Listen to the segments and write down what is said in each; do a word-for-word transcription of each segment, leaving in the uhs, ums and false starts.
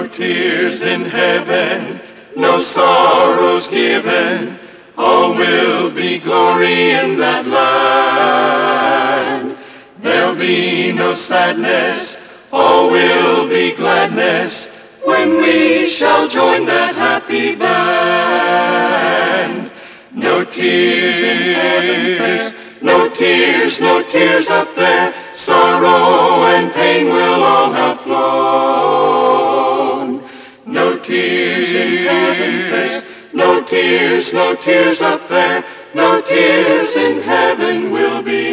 No tears in heaven, no sorrows given, all will be glory in that land. There'll be no sadness, all will be gladness, when we shall join that happy band. No tears in heaven, no tears, no tears up there, sorrow and pain will all have flown. No tears in heaven, no tears, no tears up there, no tears in heaven will be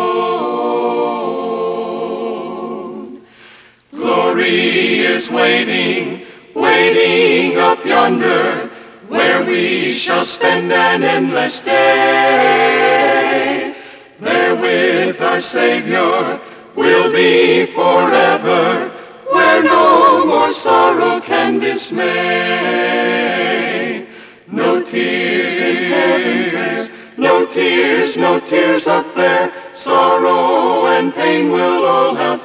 known. Glory is waiting, waiting up yonder, where we shall spend an endless day. There with our Savior we'll be forever, where no more sorrow can dismay. No tears in heaven, no tears, no tears up there, sorrow and pain will all have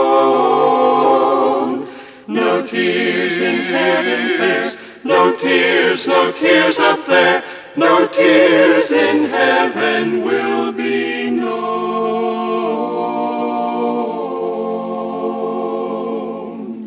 flown. No tears in heaven, no tears, no tears up there, no tears in heaven will be known.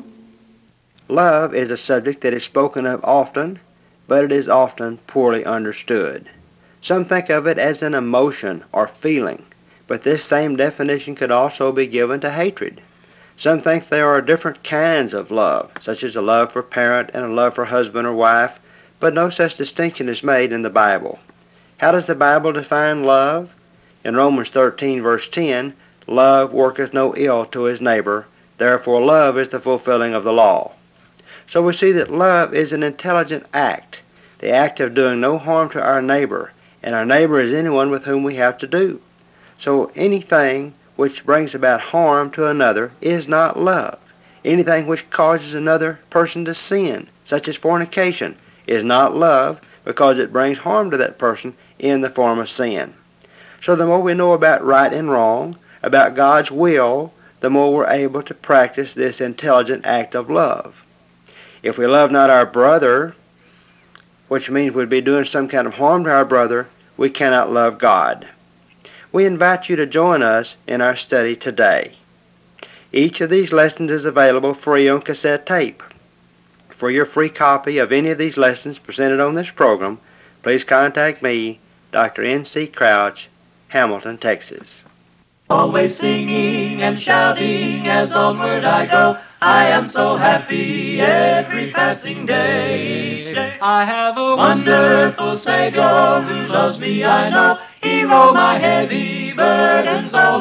Love is a subject that is spoken of often, but it is often poorly understood. Some think of it as an emotion or feeling, but this same definition could also be given to hatred. Some think there are different kinds of love, such as a love for parent and a love for husband or wife, but no such distinction is made in the Bible. How does the Bible define love? In Romans thirteen, verse ten, love worketh no ill to his neighbor, therefore love is the fulfilling of the law. So we see that love is an intelligent act, the act of doing no harm to our neighbor, and our neighbor is anyone with whom we have to do. So anything which brings about harm to another is not love. Anything which causes another person to sin, such as fornication, is not love, because it brings harm to that person in the form of sin. So the more we know about right and wrong, about God's will, the more we're able to practice this intelligent act of love. If we love not our brother, which means we'd be doing some kind of harm to our brother, we cannot love God. We invite you to join us in our study today. Each of these lessons is available free on cassette tape. For your free copy of any of these lessons presented on this program, please contact me, Doctor N C Crouch, Hamilton, Texas. Always singing and shouting as onward I go, I am so happy every passing day. I have a wonderful Savior who loves me, I know. He rolled my heavy burdens all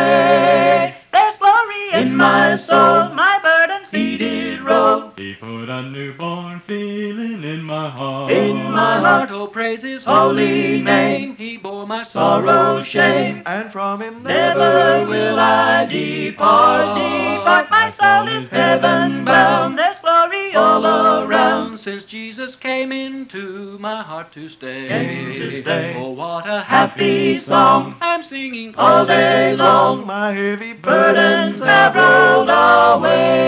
away. There's glory in my soul, my burdens He did roll. He put a newborn feeling in my heart. In my heart, oh praise His holy name. He bore my sorrow, shame, and from Him never will I depart. Depart, my soul is heaven bound. There's glory all around, since Jesus came into my heart to stay. Came to stay. Oh, what a happy song I'm singing all day long. My heavy burdens have rolled away,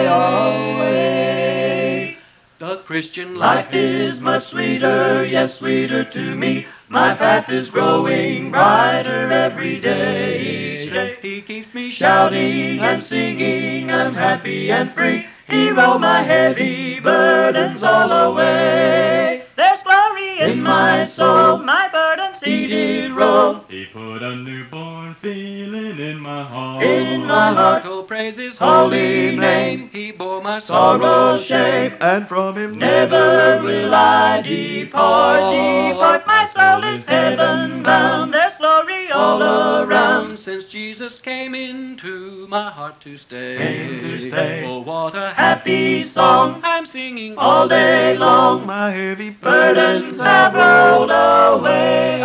away. The Christian life is much sweeter, yes, sweeter to me. My path is growing brighter every day. Each day He keeps me shouting and singing, I'm happy and free. He rolled my heavy burdens all away. There's glory in my soul, my burdens He did roll. He put a newborn feeling in my heart. In my heart, oh praise His holy name. He bore my sorrow, shame, and from Him never will I depart. Depart, my soul is heaven bound. There's glory all around, since Jesus came into my heart to stay. Came to stay. Oh, what a happy song I'm singing all day long. My heavy burdens have rolled away,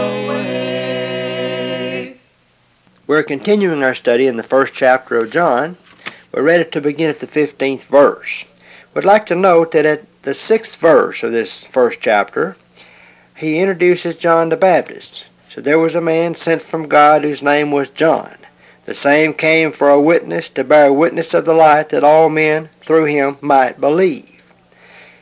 away. We're continuing our study in the first chapter of John. We're ready to begin at the fifteenth verse. We'd like to note that at the sixth verse of this first chapter, he introduces John the Baptist. So there was a man sent from God whose name was John. The same came for a witness, to bear witness of the light, that all men through him might believe.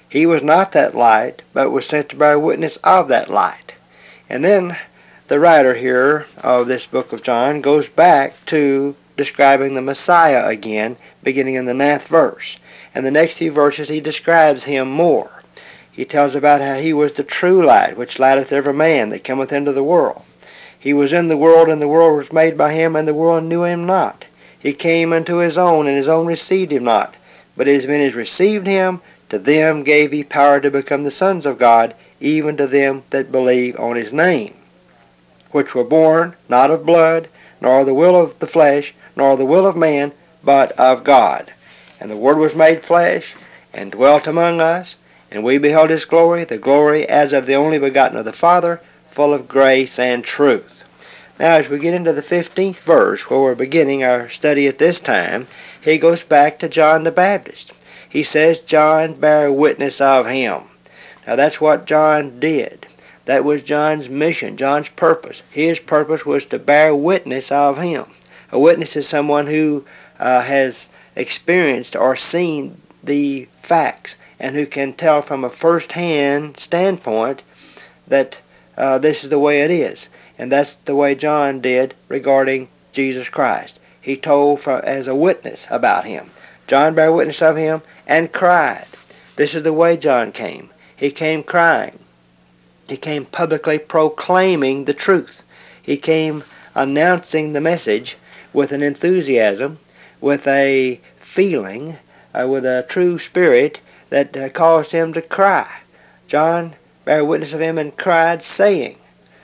He was not that light, but was sent to bear witness of that light. And then the writer here of this book of John goes back to describing the Messiah again, beginning in the ninth verse. And the next few verses he describes him more. He tells about how he was the true light, which lighteth every man that cometh into the world. He was in the world, and the world was made by him, and the world knew him not. He came unto his own, and his own received him not. But as many as received him, to them gave he power to become the sons of God, even to them that believe on his name, which were born not of blood, nor the will of the flesh, nor the will of man, but of God. And the Word was made flesh, and dwelt among us, and we beheld his glory, the glory as of the only begotten of the Father, full of grace and truth. Now as we get into the fifteenth verse, where we're beginning our study at this time, he goes back to John the Baptist. He says, John bare witness of him. Now that's what John did. That was John's mission, John's purpose. His purpose was to bear witness of him. A witness is someone who uh, has experienced or seen the facts and who can tell from a first-hand standpoint that uh, this is the way it is. And that's the way John did regarding Jesus Christ. He told for, as a witness about him. John bare witness of him and cried. This is the way John came. He came crying. He came publicly proclaiming the truth. He came announcing the message with an enthusiasm, with a feeling, uh, with a true spirit that uh, caused him to cry. John bare witness of him and cried, saying,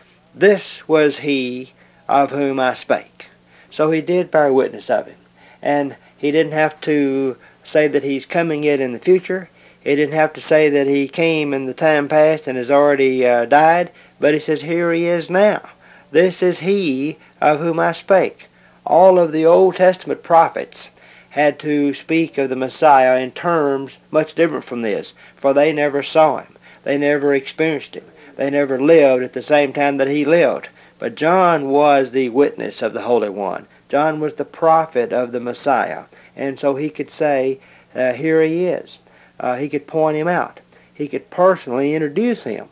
This was he of whom I spake. So he did bear witness of him. And he didn't have to say that he's coming yet in the future. He didn't have to say that he came in the time past and has already uh, died. But he says, here he is now. This is he of whom I spake. All of the Old Testament prophets had to speak of the Messiah in terms much different from this, for they never saw him. They never experienced him. They never lived at the same time that he lived. But John was the witness of the Holy One. John was the prophet of the Messiah. And so he could say, uh, here he is. Uh, he could point him out. He could personally introduce him.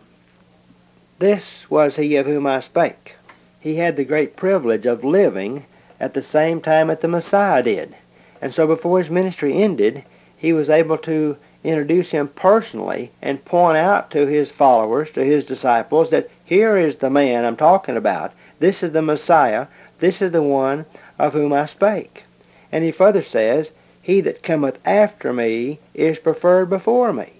This was he of whom I spake. He had the great privilege of living at the same time that the Messiah did. And so before his ministry ended, he was able to introduce him personally and point out to his followers, to his disciples, that here is the man I'm talking about. This is the Messiah. This is the one of whom I spake. And he further says, he that cometh after me is preferred before me.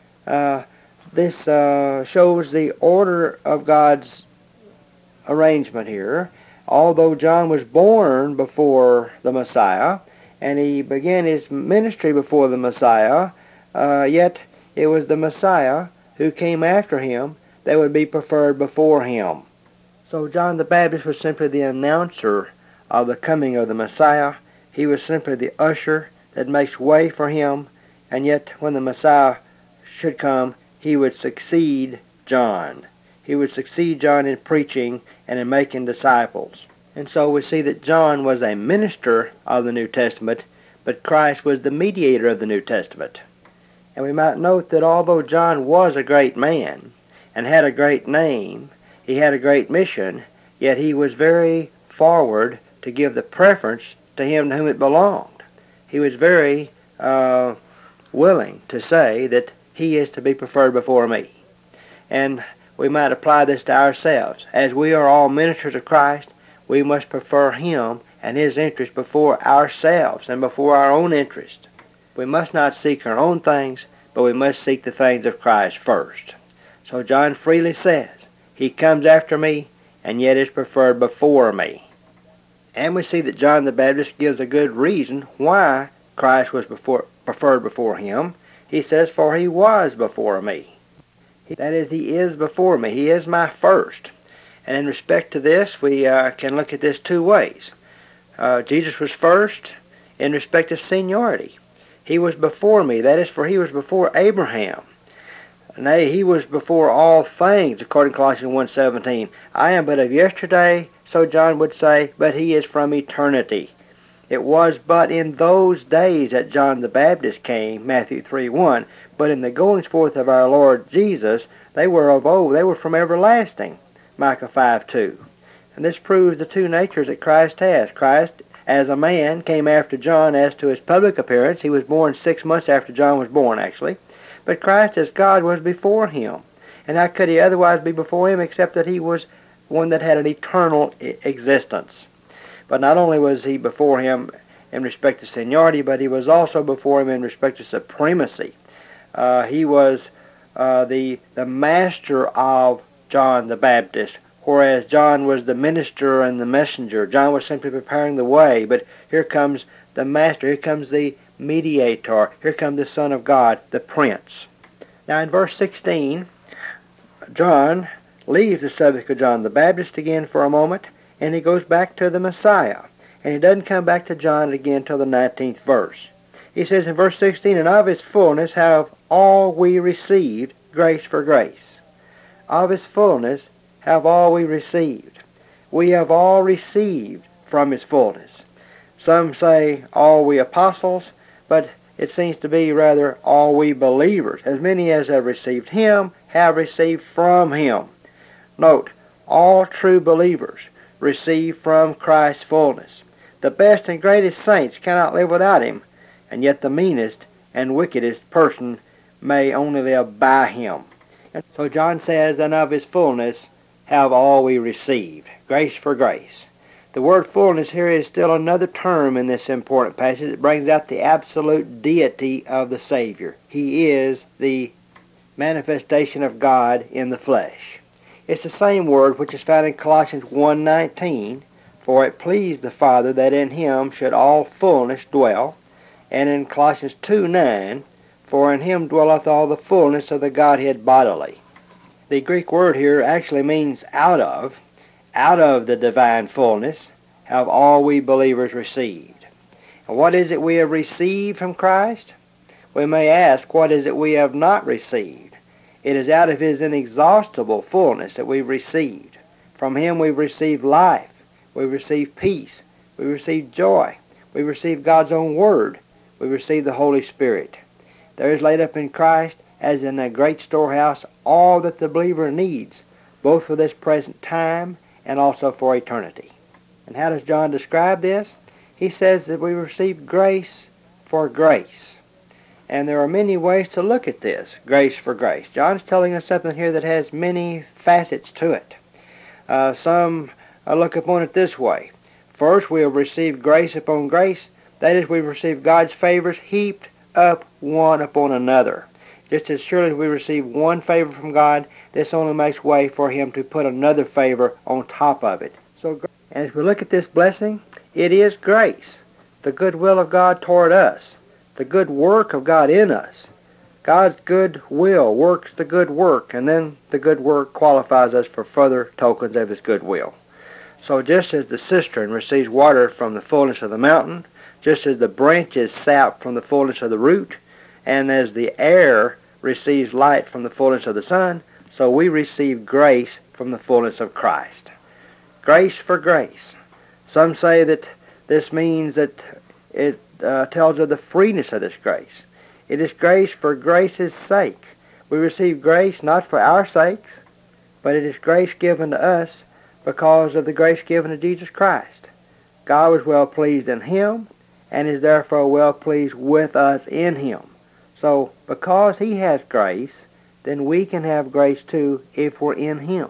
Uh, this uh, shows the order of God's arrangement here. Although John was born before the Messiah, and he began his ministry before the Messiah, uh, yet it was the Messiah who came after him that would be preferred before him. So John the Baptist was simply the announcer of the coming of the Messiah. He was simply the usher that makes way for him, and yet when the Messiah should come, he would succeed John. He would succeed John in preaching and in making disciples. And so we see that John was a minister of the New Testament, but Christ was the mediator of the New Testament. And we might note that although John was a great man and had a great name, he had a great mission, yet he was very forward to give the preference to him to whom it belonged. He was very uh, willing to say that he is to be preferred before me. And we might apply this to ourselves. As we are all ministers of Christ, we must prefer him and his interest before ourselves and before our own interest. We must not seek our own things, but we must seek the things of Christ first. So John freely says, he comes after me and yet is preferred before me. And we see that John the Baptist gives a good reason why Christ was before, preferred before him. He says, for he was before me. That is, he is before me. He is my first. And in respect to this, we uh, can look at this two ways. Uh, Jesus was first in respect of seniority. He was before me. That is, for he was before Abraham. Nay, he was before all things, according to Colossians one seventeen. I am but of yesterday, so John would say, but he is from eternity. It was but in those days that John the Baptist came, Matthew three one, but in the goings forth of our Lord Jesus, they were of old, they were from everlasting, Micah five two. And this proves the two natures that Christ has. Christ, as a man, came after John as to his public appearance. He was born six months after John was born, actually. But Christ, as God, was before him. And how could he otherwise be before him except that he was one that had an eternal existence? But not only was he before him in respect to seniority, but he was also before him in respect to supremacy. Uh, he was uh, the, the master of John the Baptist, whereas John was the minister and the messenger. John was simply preparing the way, but here comes the master, here comes the mediator, here comes the Son of God, the Prince. Now in verse sixteen, John leaves the subject of John the Baptist again for a moment, and he goes back to the Messiah. And he doesn't come back to John again till the nineteenth verse. He says in verse sixteen, and of his fullness have all we received grace for grace. Of his fullness have all we received. We have all received from his fullness. Some say all we apostles, but it seems to be rather all we believers. As many as have received him have received from him. Note, all true believers receive from Christ's fullness. The best and greatest saints cannot live without him, and yet the meanest and wickedest person may only live by him. And so John says, and of his fullness have all we received, grace for grace. The word fullness here is still another term in this important passage that brings out the absolute deity of the Savior. He is the manifestation of God in the flesh. It's the same word which is found in Colossians one nineteen, for it pleased the Father that in him should all fullness dwell, and in Colossians two nine, for in him dwelleth all the fullness of the Godhead bodily. The Greek word here actually means out of, out of the divine fullness have all we believers received. And what is it we have received from Christ? We may ask, what is it we have not received? It is out of his inexhaustible fullness that we've received. From him we've received life, we've received peace, we've received joy, we've received God's own word, we've received the Holy Spirit. There is laid up in Christ, as in a great storehouse, all that the believer needs, both for this present time and also for eternity. And how does John describe this? He says that we receive grace for grace. And there are many ways to look at this, grace for grace. John's telling us something here that has many facets to it. Uh, some uh, look upon it this way. First, we have received grace upon grace. That is, we've received God's favors heaped up one upon another. Just as surely as we receive one favor from God, this only makes way for him to put another favor on top of it. So, as we look at this blessing, it is grace, the goodwill of God toward us, the good work of God in us. God's good will works the good work, and then the good work qualifies us for further tokens of his good will. So just as the cistern receives water from the fullness of the mountain, just as the branches sap from the fullness of the root, and as the air receives light from the fullness of the sun, so we receive grace from the fullness of Christ. Grace for grace. Some say that this means that it uh, tells of the freeness of this grace. It is grace for grace's sake. We receive grace not for our sakes, but it is grace given to us because of the grace given to Jesus Christ. God was well pleased in him, and is therefore well pleased with us in him. So, because he has grace, then we can have grace too if we're in him.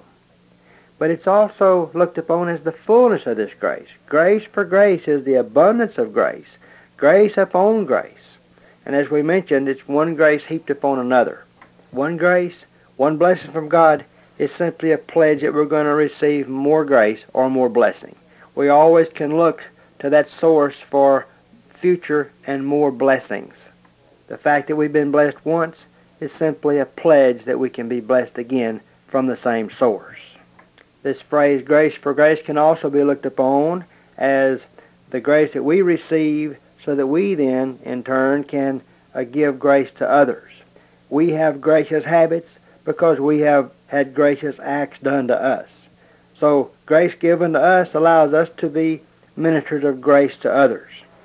But it's also looked upon as the fullness of this grace. Grace for grace is the abundance of grace, grace upon grace. And as we mentioned, it's one grace heaped upon another. One grace, one blessing from God is simply a pledge that we're going to receive more grace or more blessing. We always can look to that source for future and more blessings. The fact that we've been blessed once is simply a pledge that we can be blessed again from the same source. This phrase, grace for grace, can also be looked upon as the grace that we receive so that we then, in turn, can uh, give grace to others. We have gracious habits because we have had gracious acts done to us. So grace given to us allows us to be ministers of grace to others.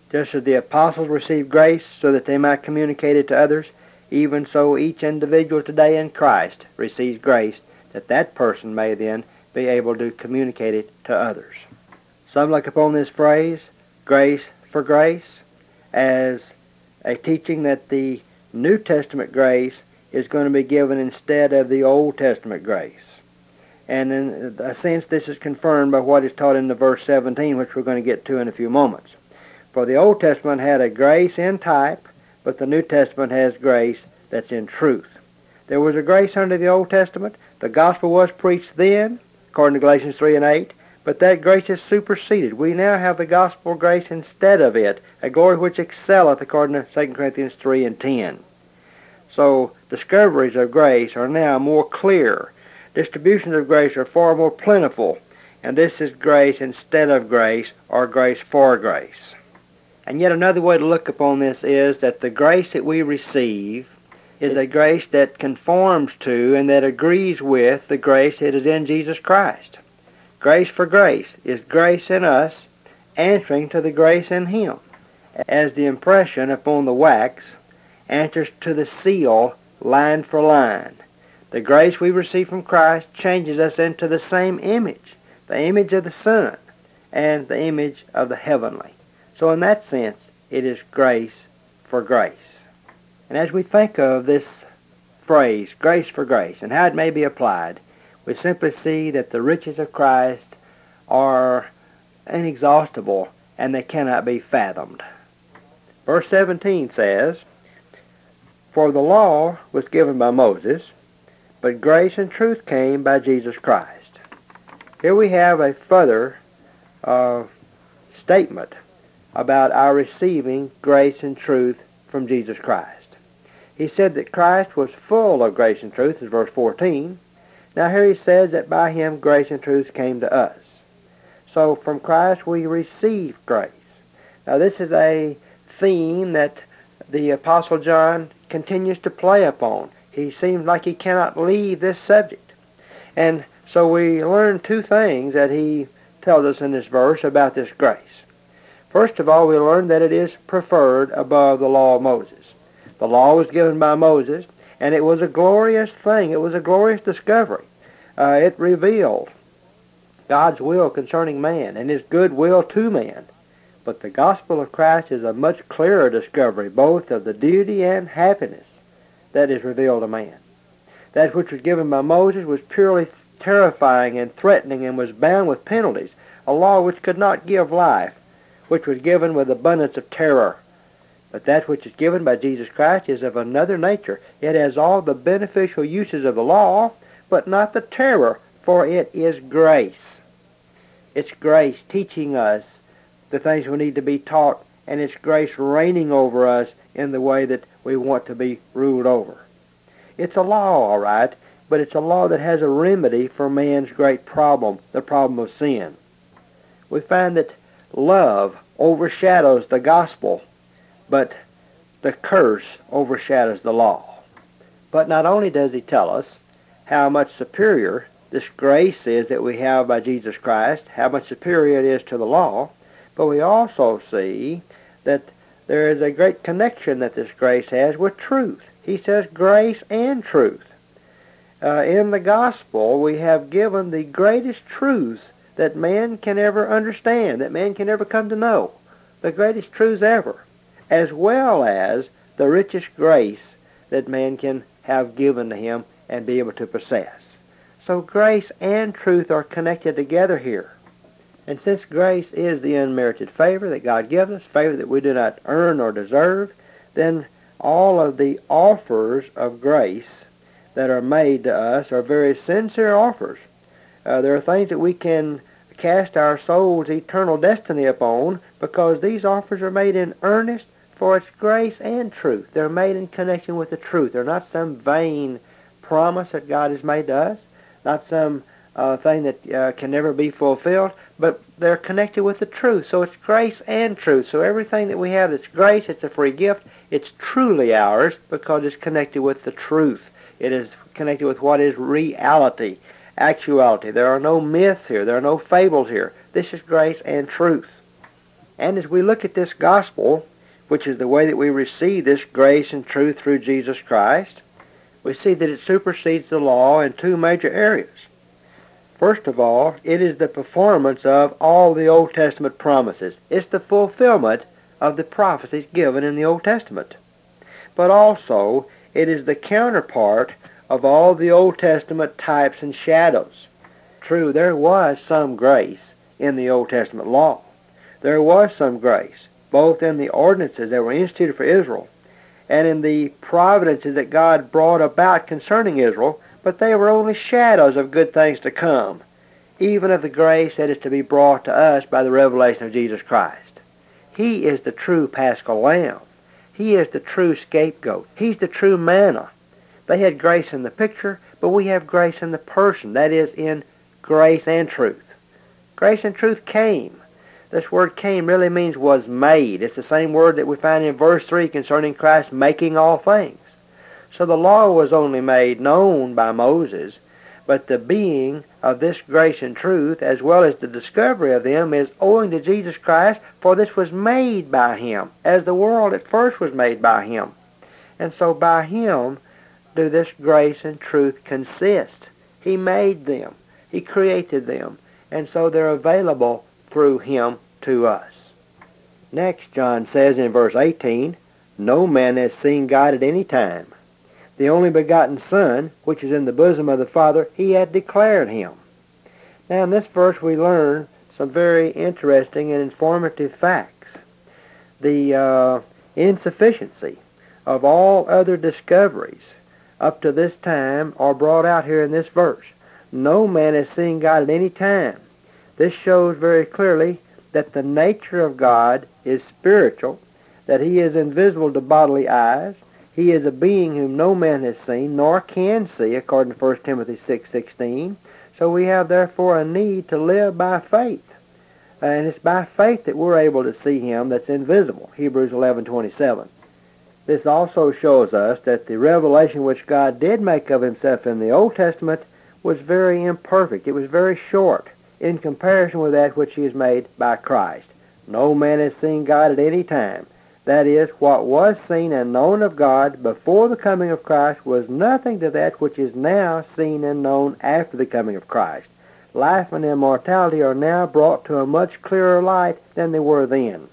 Just as the apostles received grace so that they might communicate it to others, even so each individual today in Christ receives grace that that person may then be able to communicate it to others. Some look upon this phrase, grace for grace, as a teaching that the New Testament grace is going to be given instead of the Old Testament grace. And in a sense, this is confirmed by what is taught in the verse seventeen, which we're going to get to in a few moments. For the Old Testament had a grace in type, but the New Testament has grace that's in truth. There was a grace under the Old Testament. The gospel was preached then, according to Galatians three and eight, but that grace is superseded. We now have the gospel grace instead of it, a glory which excelleth, according to Second Corinthians three and ten. So discoveries of grace are now more clear. Distributions of grace are far more plentiful, and this is grace instead of grace, or grace for grace. And yet another way to look upon this is that the grace that we receive is a grace that conforms to and that agrees with the grace that is in Jesus Christ. Grace for grace is grace in us answering to the grace in Him, as the impression upon the wax answers to the seal line for line. The grace we receive from Christ changes us into the same image, the image of the Son and the image of the heavenly. So in that sense, it is grace for grace. And as we think of this phrase, grace for grace, and how it may be applied, we simply see that the riches of Christ are inexhaustible and they cannot be fathomed. Verse seventeen says, "For the law was given by Moses, but grace and truth came by Jesus Christ." Here we have a further uh, statement about our receiving grace and truth from Jesus Christ. He said that Christ was full of grace and truth, is verse fourteen. Now here he says that by him grace and truth came to us. So from Christ we receive grace. Now this is a theme that the Apostle John continues to play upon. He seems like he cannot leave this subject. And so we learn two things that he tells us in this verse about this grace. First of all, we learn that it is preferred above the law of Moses. The law was given by Moses, and it was a glorious thing. It was a glorious discovery. Uh, it revealed God's will concerning man and his good will to man. But the gospel of Christ is a much clearer discovery, both of the duty and happiness that is revealed to man. That which was given by Moses was purely terrifying and threatening and was bound with penalties, a law which could not give life, which was given with abundance of terror. But that which is given by Jesus Christ is of another nature. It has all the beneficial uses of the law, but not the terror, for it is grace. It's grace teaching us the things we need to be taught, and it's grace reigning over us in the way that we want to be ruled over. It's a law, all right, but it's a law that has a remedy for man's great problem, the problem of sin. We find that love overshadows the gospel, but the curse overshadows the law. But not only does he tell us how much superior this grace is that we have by Jesus Christ, how much superior it is to the law, but we also see that there is a great connection that this grace has with truth. He says grace and truth. Uh, in the gospel, we have given the greatest truth that man can ever understand, that man can ever come to know, the greatest truths ever, as well as the richest grace that man can have given to him and be able to possess. So grace and truth are connected together here. And since grace is the unmerited favor that God gives us, favor that we do not earn or deserve, then all of the offers of grace that are made to us are very sincere offers. Uh, there are things that we can cast our soul's eternal destiny upon because these offers are made in earnest for its grace and truth. They're made in connection with the truth. They're not some vain promise that God has made to us, not some uh, thing that uh, can never be fulfilled, but they're connected with the truth. So it's grace and truth. So everything that we have that's grace, it's a free gift. It's truly ours because it's connected with the truth. It is connected with what is reality, actuality. There are no myths here. There are no fables here. This is grace and truth. And as we look at this gospel, which is the way that we receive this grace and truth through Jesus Christ, we see that it supersedes the law in two major areas. First of all, it is the performance of all the Old Testament promises. It's the fulfillment of the prophecies given in the Old Testament. But also, it is the counterpart of all the Old Testament types and shadows. True, there was some grace in the Old Testament law. There was some grace, both in the ordinances that were instituted for Israel and in the providences that God brought about concerning Israel, but they were only shadows of good things to come, even of the grace that is to be brought to us by the revelation of Jesus Christ. He is the true Paschal Lamb. He is the true scapegoat. He's the true manna. They had grace in the picture, but we have grace in the person, that is, in grace and truth. Grace and truth came. This word came really means was made. It's the same word that we find in verse three concerning Christ making all things. So the law was only made known by Moses, but the being of this grace and truth, as well as the discovery of them, is owing to Jesus Christ, for this was made by him, as the world at first was made by him. And so by him do this grace and truth consist. He made them. He created them. And so they're available through him to us. Next, John says in verse eighteen, "No man has seen God at any time. The only begotten Son, which is in the bosom of the Father, he hath declared him." Now in this verse we learn some very interesting and informative facts. The uh, insufficiency of all other discoveries up to this time are brought out here in this verse. No man has seen God at any time. This shows very clearly that the nature of God is spiritual, that he is invisible to bodily eyes. He is a being whom no man has seen, nor can see, according to First Timothy six sixteen. So we have therefore a need to live by faith. And it's by faith that we're able to see him that's invisible, Hebrews eleven twenty-seven. This also shows us that the revelation which God did make of himself in the Old Testament was very imperfect. It was very short in comparison with that which he has made by Christ. No man has seen God at any time. That is, what was seen and known of God before the coming of Christ was nothing to that which is now seen and known after the coming of Christ. Life and immortality are now brought to a much clearer light than they were then.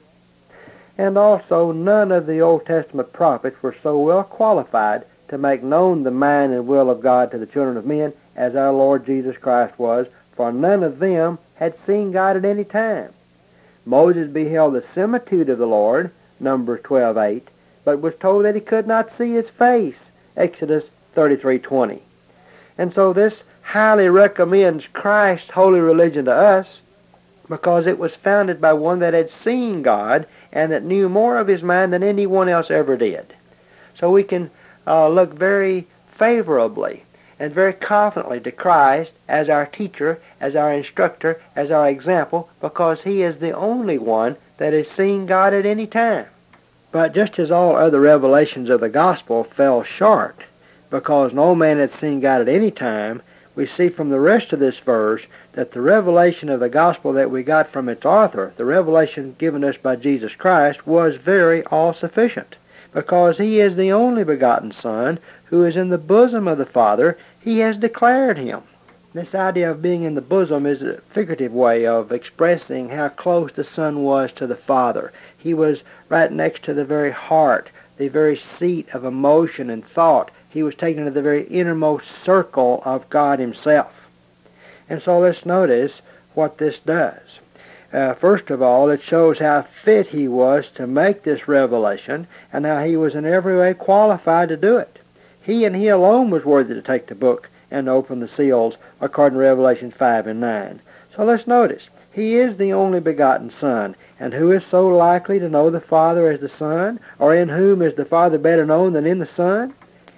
And also, none of the Old Testament prophets were so well qualified to make known the mind and will of God to the children of men as our Lord Jesus Christ was, for none of them had seen God at any time. Moses beheld the similitude of the Lord, Numbers twelve eight, but was told that he could not see his face, Exodus thirty-three twenty. And so this highly recommends Christ's holy religion to us because it was founded by one that had seen God and that knew more of his mind than anyone else ever did. So we can uh, look very favorably and very confidently to Christ as our teacher, as our instructor, as our example, because he is the only one that has seen God at any time. But just as all other revelations of the gospel fell short, because no man had seen God at any time, we see from the rest of this verse that the revelation of the gospel that we got from its author, the revelation given us by Jesus Christ, was very all-sufficient, because he is the only begotten Son who is in the bosom of the Father. He has declared him. This idea of being in the bosom is a figurative way of expressing how close the Son was to the Father. He was right next to the very heart, the very seat of emotion and thought. He was taken to the very innermost circle of God himself. And so let's notice what this does. Uh, first of all, it shows how fit he was to make this revelation and how he was in every way qualified to do it. He and he alone was worthy to take the book and open the seals, according to Revelation five and nine. So let's notice, he is the only begotten Son, and who is so likely to know the Father as the Son, or in whom is the Father better known than in the Son?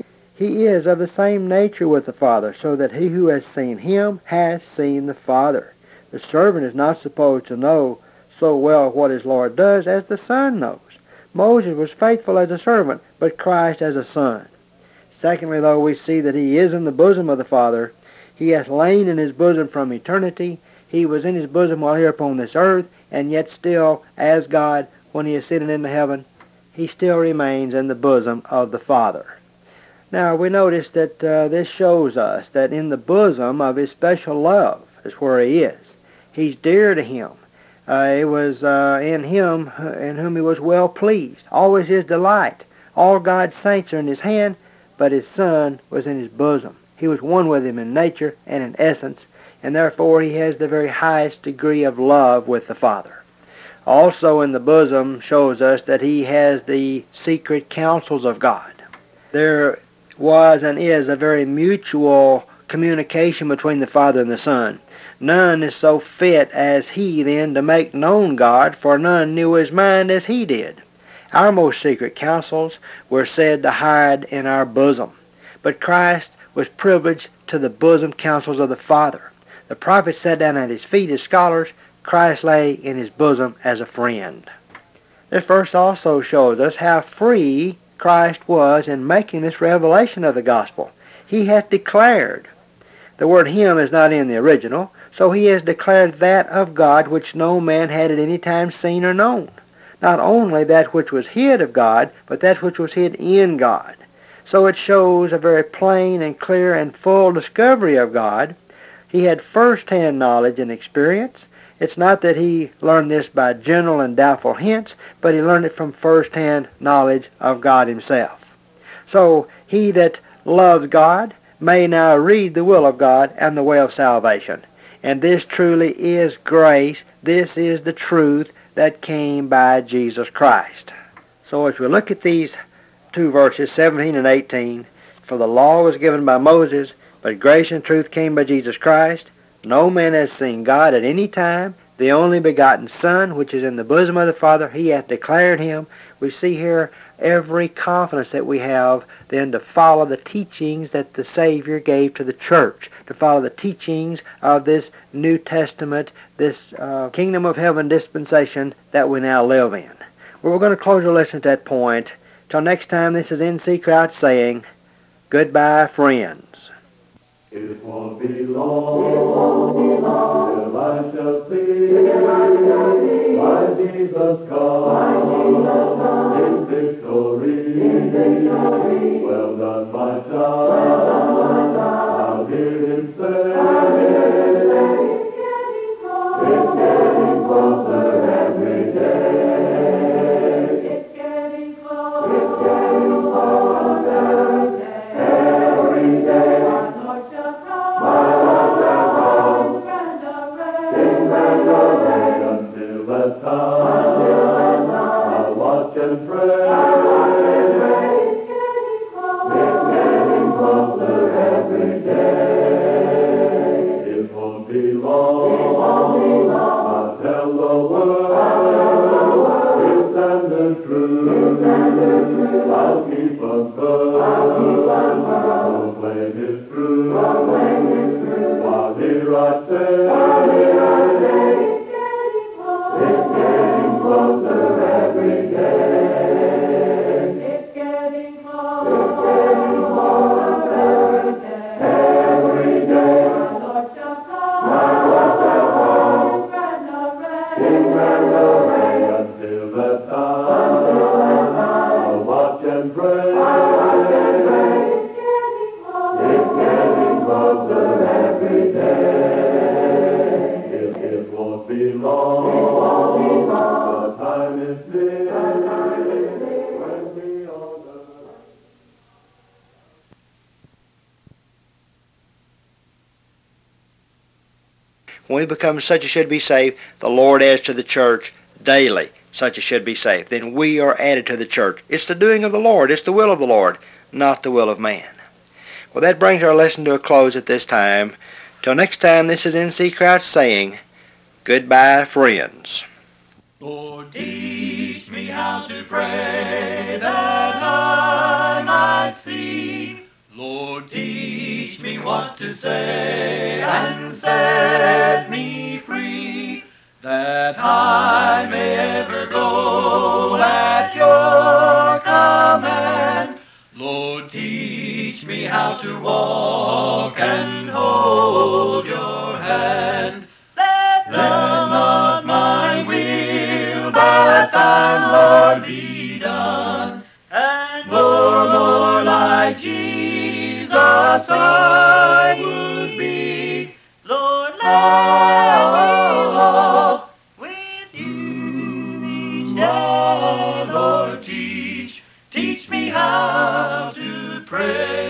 He is of the same nature with the Father, so that he who has seen him has seen the Father. The servant is not supposed to know so well what his Lord does as the Son knows. Moses was faithful as a servant, but Christ as a son. Secondly, though, we see that he is in the bosom of the Father. He hath lain in his bosom from eternity. He was in his bosom while here upon this earth. and yet still, as God, when he is sitting in heaven, he still remains in the bosom of the Father. Now, we notice that uh, this shows us that in the bosom of his special love is where he is. He's dear to him. Uh, it was uh, in him in whom he was well pleased, always his delight. All God's saints are in his hand, but his Son was in his bosom. He was one with him in nature and in essence, and therefore he has the very highest degree of love with the Father. Also in the bosom shows us that he has the secret counsels of God. There was and is a very mutual communication between the Father and the Son. None is so fit as he then to make known God, for none knew his mind as he did. Our most secret counsels were said to hide in our bosom, but Christ was privileged to the bosom counsels of the Father. The prophets sat down at his feet as scholars. Christ lay in his bosom as a friend. This verse also shows us how free Christ was in making this revelation of the gospel. He hath declared. The word him is not in the original, so he has declared that of God which no man had at any time seen or known. Not only that which was hid of God, but that which was hid in God. So it shows a very plain and clear and full discovery of God. He had first-hand knowledge and experience. It's not that he learned this by general and doubtful hints, but he learned it from first-hand knowledge of God himself. So he that loves God may now read the will of God and the way of salvation. And this truly is grace. This is the truth that came by Jesus Christ. So as we look at these two verses, seventeen and eighteen, for the law was given by Moses, but grace and truth came by Jesus Christ. No man has seen God at any time. The only begotten Son, which is in the bosom of the Father, he hath declared him. We see here every confidence that we have then to follow the teachings that the Savior gave to the church, to follow the teachings of this New Testament, this uh, kingdom of heaven dispensation that we now live in. Well, we're going to close our lesson at that point. Till next time, this is N C Crouch saying, goodbye, friends. It won't be long, it won't be long, till I shall see, till I shall see, my Jesus come, my Jesus come, in victory, in victory. Well done, my child, well done, my child. I'll hear him say, I'll hear him say, it's getting closer every day. It's getting closer, it's getting closer every day. Until that time, I'll watch and pray. It's getting closer every day. It won't be long. I'll tell the world. It's and the truth. I'll keep on firm. Proclaim his truth. While here I say, it's getting closer every day. It's getting closer, it's getting closer every day. My Lord shall come, my Lord shall come, in grand array. Until that time, until that time, I'll watch and pray. I'll watch and pray. It's getting closer every day. It, it won't be long. It won't be long. The time is near. The time is near. When we all die. When we become such as should be saved, the Lord adds to the church daily such as should be saved. Then we are added to the church. It's the doing of the Lord. It's the will of the Lord, not the will of man. Well, that brings our lesson to a close at this time. Till next time, this is N C Crouch saying, goodbye, friends. Lord, teach me how to pray that I might see. Lord, teach me what to say and set me free, that I may ever go at your command. Lord, teach me how to walk and hold your hand. Let not my will let thy Lord be done. And more, more like Jesus I would be. Lord, let me walk with you each day. Lord, teach, teach me how to pray.